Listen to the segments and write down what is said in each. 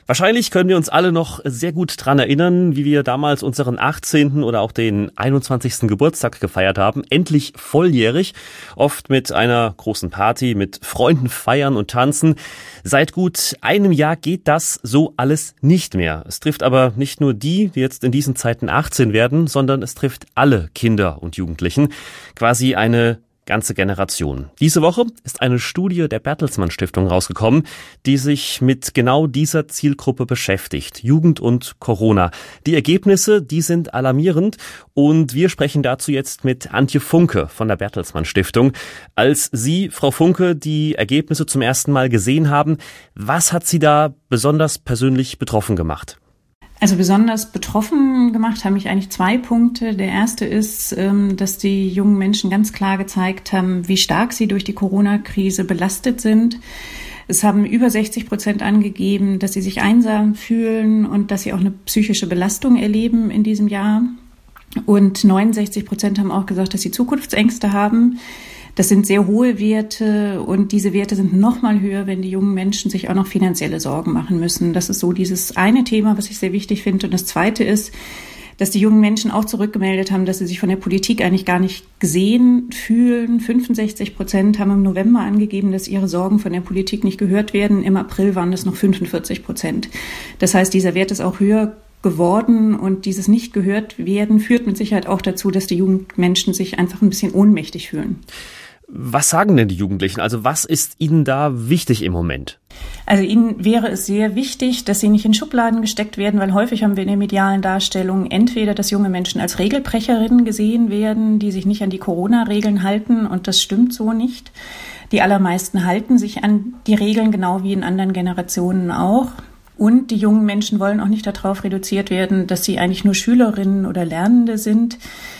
Wahrscheinlich können wir uns alle noch sehr gut dran erinnern, wie wir damals unseren 18. oder auch den 21. Geburtstag gefeiert haben. Endlich volljährig, oft mit einer großen Party, mit Freunden feiern und tanzen. Seit gut einem Jahr geht das so alles nicht mehr. Es trifft aber nicht nur die jetzt in diesen Zeiten 18 werden, sondern es trifft alle Kinder und Jugendlichen. Quasi eine ganze Generation. Diese Woche ist eine Studie der Bertelsmann Stiftung rausgekommen, die sich mit genau dieser Zielgruppe beschäftigt. Jugend und Corona. Die Ergebnisse, die sind alarmierend und wir sprechen dazu jetzt mit Antje Funke von der Bertelsmann Stiftung. Als Sie, Frau Funke, die Ergebnisse zum ersten Mal gesehen haben, was hat Sie da besonders persönlich betroffen gemacht? Also besonders betroffen gemacht haben mich eigentlich 2 Punkte. Der erste ist, dass die jungen Menschen ganz klar gezeigt haben, wie stark sie durch die Corona-Krise belastet sind. Es haben über 60% angegeben, dass sie sich einsam fühlen und dass sie auch eine psychische Belastung erleben in diesem Jahr. Und 69% haben auch gesagt, dass sie Zukunftsängste haben. Das sind sehr hohe Werte und diese Werte sind noch mal höher, wenn die jungen Menschen sich auch noch finanzielle Sorgen machen müssen. Das ist so dieses eine Thema, was ich sehr wichtig finde. Und das zweite ist, dass die jungen Menschen auch zurückgemeldet haben, dass sie sich von der Politik eigentlich gar nicht gesehen fühlen. 65% haben im November angegeben, dass ihre Sorgen von der Politik nicht gehört werden. Im April waren das noch 45%. Das heißt, dieser Wert ist auch höher geworden und dieses nicht gehört werden führt mit Sicherheit auch dazu, dass die Jugendmenschen sich einfach ein bisschen ohnmächtig fühlen. Was sagen denn die Jugendlichen? Also was ist ihnen da wichtig im Moment? Also ihnen wäre es sehr wichtig, dass sie nicht in Schubladen gesteckt werden, weil häufig haben wir in der medialen Darstellung entweder, dass junge Menschen als Regelbrecherinnen gesehen werden, die sich nicht an die Corona-Regeln halten und das stimmt so nicht. Die allermeisten halten sich an die Regeln, genau wie in anderen Generationen auch. Und die jungen Menschen wollen auch nicht darauf reduziert werden, dass sie eigentlich nur Schülerinnen oder Lernende sind.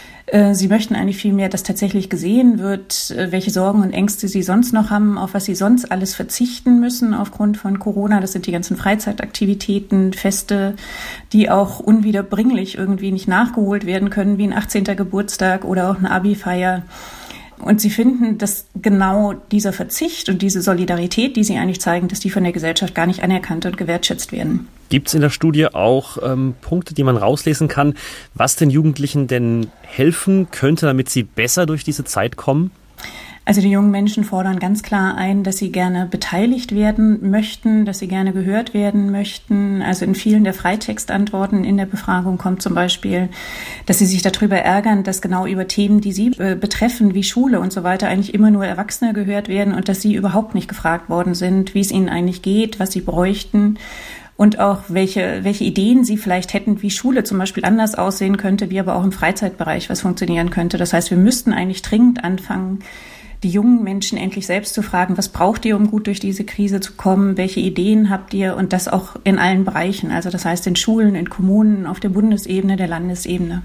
Sie möchten eigentlich vielmehr, dass tatsächlich gesehen wird, welche Sorgen und Ängste sie sonst noch haben, auf was sie sonst alles verzichten müssen aufgrund von Corona. Das sind die ganzen Freizeitaktivitäten, Feste, die auch unwiederbringlich irgendwie nicht nachgeholt werden können, wie ein 18. Geburtstag oder auch eine Abi-Feier. Und sie finden, dass genau dieser Verzicht und diese Solidarität, die sie eigentlich zeigen, dass die von der Gesellschaft gar nicht anerkannt und gewertschätzt werden. Gibt es in der Studie auch Punkte, die man rauslesen kann, was den Jugendlichen denn helfen könnte, damit sie besser durch diese Zeit kommen? Also die jungen Menschen fordern ganz klar ein, dass sie gerne beteiligt werden möchten, dass sie gerne gehört werden möchten. Also in vielen der Freitextantworten in der Befragung kommt zum Beispiel, dass sie sich darüber ärgern, dass genau über Themen, die sie betreffen, wie Schule und so weiter, eigentlich immer nur Erwachsene gehört werden und dass sie überhaupt nicht gefragt worden sind, wie es ihnen eigentlich geht, was sie bräuchten. Und auch welche Ideen sie vielleicht hätten, wie Schule zum Beispiel anders aussehen könnte, wie aber auch im Freizeitbereich was funktionieren könnte. Das heißt, wir müssten eigentlich dringend anfangen, die jungen Menschen endlich selbst zu fragen, was braucht ihr, um gut durch diese Krise zu kommen? Welche Ideen habt ihr? Und das auch in allen Bereichen. Also das heißt in Schulen, in Kommunen, auf der Bundesebene, der Landesebene.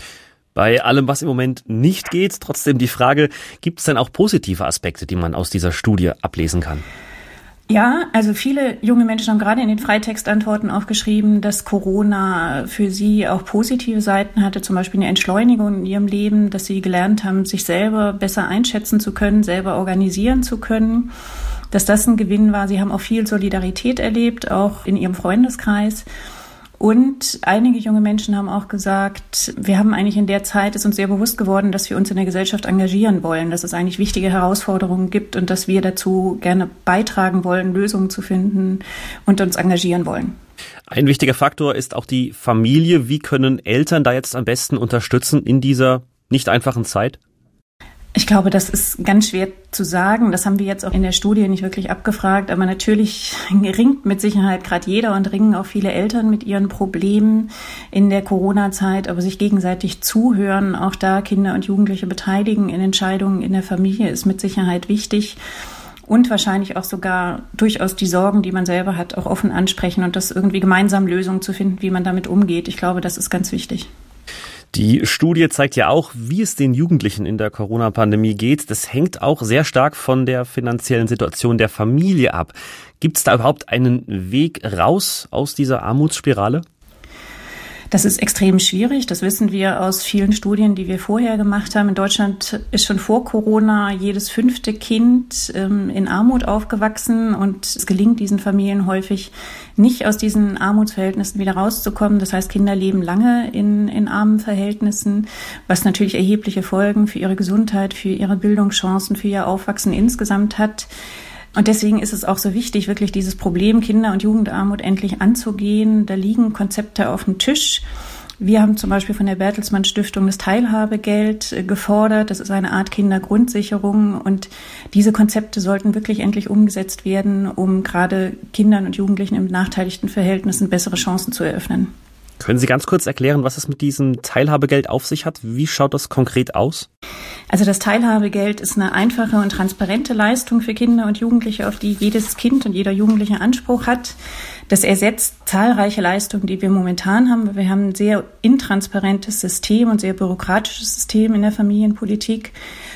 Bei allem, was im Moment nicht geht, trotzdem die Frage, gibt es denn auch positive Aspekte, die man aus dieser Studie ablesen kann? Ja, also viele junge Menschen haben gerade in den Freitextantworten auch geschrieben, dass Corona für sie auch positive Seiten hatte, zum Beispiel eine Entschleunigung in ihrem Leben, dass sie gelernt haben, sich selber besser einschätzen zu können, selber organisieren zu können, dass das ein Gewinn war. Sie haben auch viel Solidarität erlebt, auch in ihrem Freundeskreis. Und einige junge Menschen haben auch gesagt, wir haben eigentlich in der Zeit, ist uns sehr bewusst geworden, dass wir uns in der Gesellschaft engagieren wollen, dass es eigentlich wichtige Herausforderungen gibt und dass wir dazu gerne beitragen wollen, Lösungen zu finden und uns engagieren wollen. Ein wichtiger Faktor ist auch die Familie. Wie können Eltern da jetzt am besten unterstützen in dieser nicht einfachen Zeit? Ich glaube, das ist ganz schwer zu sagen. Das haben wir jetzt auch in der Studie nicht wirklich abgefragt. Aber natürlich ringt mit Sicherheit gerade jeder und ringen auch viele Eltern mit ihren Problemen in der Corona-Zeit. Aber sich gegenseitig zuhören, auch da Kinder und Jugendliche beteiligen in Entscheidungen in der Familie, ist mit Sicherheit wichtig. Und wahrscheinlich auch sogar durchaus die Sorgen, die man selber hat, auch offen ansprechen und das irgendwie gemeinsam Lösungen zu finden, wie man damit umgeht. Ich glaube, das ist ganz wichtig. Die Studie zeigt ja auch, wie es den Jugendlichen in der Corona-Pandemie geht. Das hängt auch sehr stark von der finanziellen Situation der Familie ab. Gibt es da überhaupt einen Weg raus aus dieser Armutsspirale? Das ist extrem schwierig. Das wissen wir aus vielen Studien, die wir vorher gemacht haben. In Deutschland ist schon vor Corona jedes 5. Kind in Armut aufgewachsen und es gelingt diesen Familien häufig nicht, aus diesen Armutsverhältnissen wieder rauszukommen. Das heißt, Kinder leben lange in armen Verhältnissen, was natürlich erhebliche Folgen für ihre Gesundheit, für ihre Bildungschancen, für ihr Aufwachsen insgesamt hat. Und deswegen ist es auch so wichtig, wirklich dieses Problem Kinder- und Jugendarmut endlich anzugehen. Da liegen Konzepte auf dem Tisch. Wir haben zum Beispiel von der Bertelsmann Stiftung das Teilhabegeld gefordert. Das ist eine Art Kindergrundsicherung. Und diese Konzepte sollten wirklich endlich umgesetzt werden, um gerade Kindern und Jugendlichen in benachteiligten Verhältnissen bessere Chancen zu eröffnen. Können Sie ganz kurz erklären, was es mit diesem Teilhabegeld auf sich hat? Wie schaut das konkret aus? Also das Teilhabegeld ist eine einfache und transparente Leistung für Kinder und Jugendliche, auf die jedes Kind und jeder Jugendliche Anspruch hat. Das ersetzt zahlreiche Leistungen, die wir momentan haben. Wir haben ein sehr intransparentes System und sehr bürokratisches System in der Familienpolitik.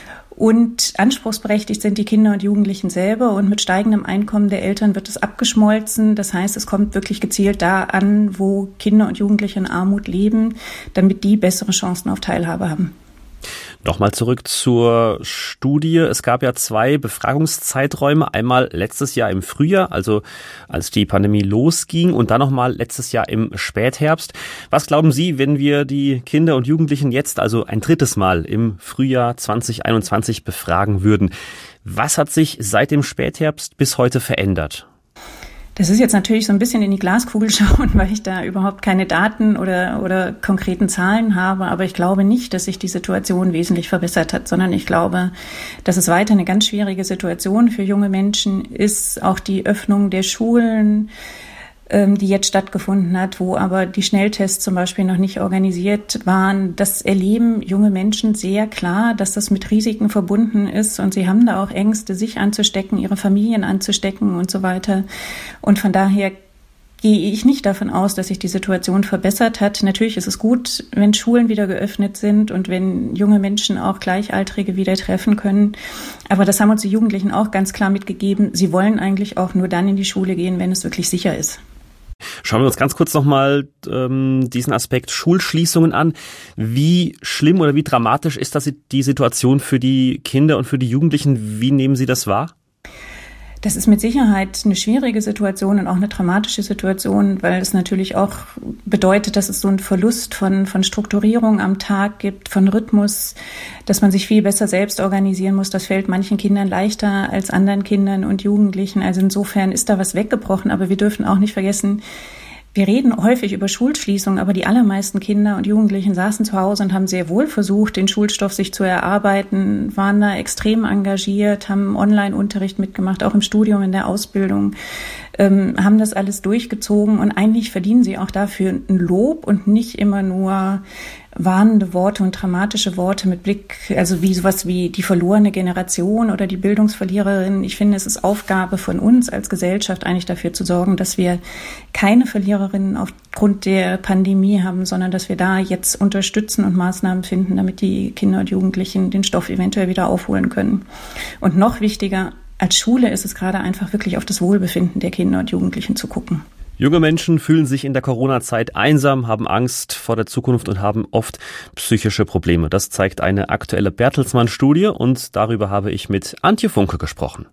Und anspruchsberechtigt sind die Kinder und Jugendlichen selber. Und mit steigendem Einkommen der Eltern wird es abgeschmolzen. Das heißt, es kommt wirklich gezielt da an, wo Kinder und Jugendliche in Armut leben, damit die bessere Chancen auf Teilhabe haben. Nochmal zurück zur Studie. Es gab ja 2 Befragungszeiträume. Einmal letztes Jahr im Frühjahr, also als die Pandemie losging, und dann nochmal letztes Jahr im Spätherbst. Was glauben Sie, wenn wir die Kinder und Jugendlichen jetzt, also ein 3. Mal im Frühjahr 2021 befragen würden? Was hat sich seit dem Spätherbst bis heute verändert? Das ist jetzt natürlich so ein bisschen in die Glaskugel schauen, weil ich da überhaupt keine Daten oder konkreten Zahlen habe. Aber ich glaube nicht, dass sich die Situation wesentlich verbessert hat, sondern ich glaube, dass es weiter eine ganz schwierige Situation für junge Menschen ist. Auch die Öffnung der Schulen, die jetzt stattgefunden hat, wo aber die Schnelltests zum Beispiel noch nicht organisiert waren. Das erleben junge Menschen sehr klar, dass das mit Risiken verbunden ist und sie haben da auch Ängste, sich anzustecken, ihre Familien anzustecken und so weiter. Und von daher gehe ich nicht davon aus, dass sich die Situation verbessert hat. Natürlich ist es gut, wenn Schulen wieder geöffnet sind und wenn junge Menschen auch Gleichaltrige wieder treffen können. Aber das haben uns die Jugendlichen auch ganz klar mitgegeben. Sie wollen eigentlich auch nur dann in die Schule gehen, wenn es wirklich sicher ist. Schauen wir uns ganz kurz nochmal diesen Aspekt Schulschließungen an. Wie schlimm oder wie dramatisch ist das die Situation für die Kinder und für die Jugendlichen? Wie nehmen Sie das wahr? Das ist mit Sicherheit eine schwierige Situation und auch eine dramatische Situation, weil es natürlich auch bedeutet, dass es so einen Verlust von Strukturierung am Tag gibt, von Rhythmus, dass man sich viel besser selbst organisieren muss. Das fällt manchen Kindern leichter als anderen Kindern und Jugendlichen. Also insofern ist da was weggebrochen. Aber wir dürfen auch nicht vergessen, wir reden häufig über Schulschließungen, aber die allermeisten Kinder und Jugendlichen saßen zu Hause und haben sehr wohl versucht, den Schulstoff sich zu erarbeiten, waren da extrem engagiert, haben Online-Unterricht mitgemacht, auch im Studium, in der Ausbildung, haben das alles durchgezogen und eigentlich verdienen sie auch dafür ein Lob und nicht immer nur warnende Worte und dramatische Worte mit Blick, also wie sowas wie die verlorene Generation oder die Bildungsverliererin. Ich finde, es ist Aufgabe von uns als Gesellschaft eigentlich dafür zu sorgen, dass wir keine Verliererinnen aufgrund der Pandemie haben, sondern dass wir da jetzt unterstützen und Maßnahmen finden, damit die Kinder und Jugendlichen den Stoff eventuell wieder aufholen können. Und noch wichtiger, als Schule ist es gerade einfach wirklich auf das Wohlbefinden der Kinder und Jugendlichen zu gucken. Junge Menschen fühlen sich in der Corona-Zeit einsam, haben Angst vor der Zukunft und haben oft psychische Probleme. Das zeigt eine aktuelle Bertelsmann-Studie und darüber habe ich mit Antje Funke gesprochen.